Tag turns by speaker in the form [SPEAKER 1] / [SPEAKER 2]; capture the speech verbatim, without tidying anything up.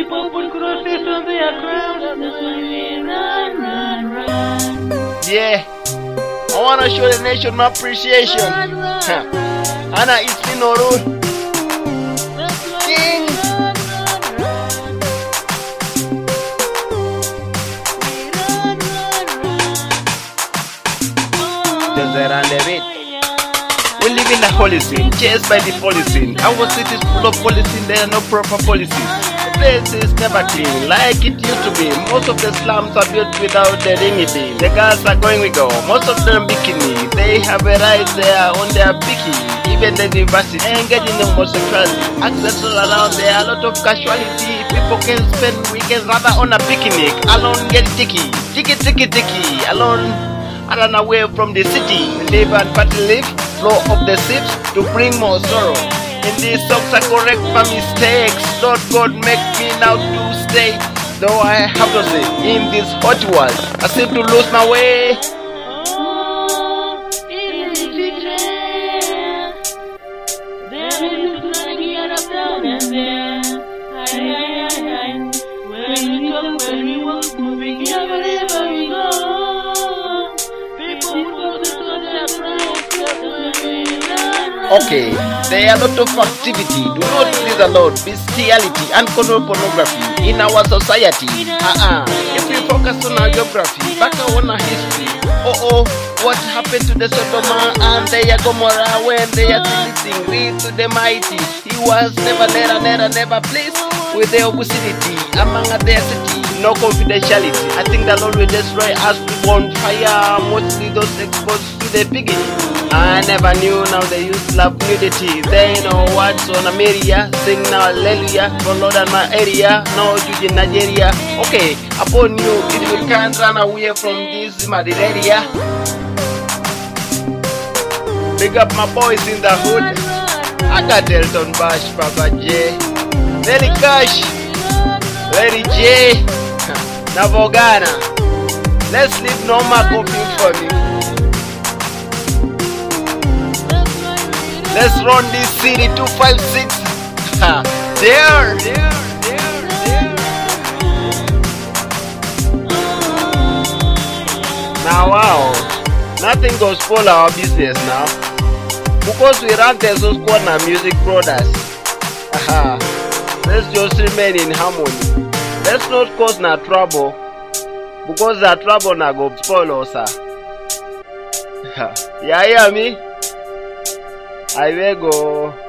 [SPEAKER 1] People put crosses on their crowns. That's why we run, run, run.
[SPEAKER 2] Yeah, I wanna show the nation my appreciation. Huh. Anna, it's been no rule. King. Just around the bit. We live in a holy scene, chased by the policing. Our city is full of policing, there are no proper policies. The place is never clean, like it used to be. Most of the slums are built without the ringy bin. The girls are going with go, most of them bikini. They have a right there on their bikini. Even the university, engaging in homosexuality. Access all around, there are a lot of casualty. People can spend weekends rather on a picnic. Alone get ticky, ticky, ticky, ticky. Alone, I run away from the city. Live and party live. Flow of the ships to bring more sorrow. In these songs I correct my mistakes. Lord God make me now to stay. Though I have to say, in this hot world, I seem to lose my way.
[SPEAKER 1] Oh, it is betrayal. There is plenty of down and there. Aye, aye, aye, aye. When we talk, when we walk, moving wherever we go. People put us on their pride.
[SPEAKER 2] Okay, there are a lot of activity. Do not please allow bestiality and control pornography in our society. Uh-uh. If we focus on our geography, back on our history. Oh oh, what happened to the Sodoma and the Gomorrah when they are listening? Read to the mighty. He was never, never, never, never pleased with the obscenity among their city. No confidentiality. I think the Lord will destroy us with bonfire. Mostly those exposed to the beginning. I never knew, now they used to love nudity. They know what's on America. Sing now hallelujah for Lord and my area. No Jude in Nigeria. Okay, upon you, if you can't run away from this malaria. Big up my boys in the hood. I got Elton Bash, Papa J, Nelly Cash, Lady J, Navogana. Let's leave no mark of you for me. Let's run this city two five six. There, there, there, there. Now, wow, nothing goes spoil our business now. Because we run the Squad Music Brothers. Let's just remain in harmony. Let's not cause no trouble. Because that trouble na go spoil us. Yeah, hear me? I will go.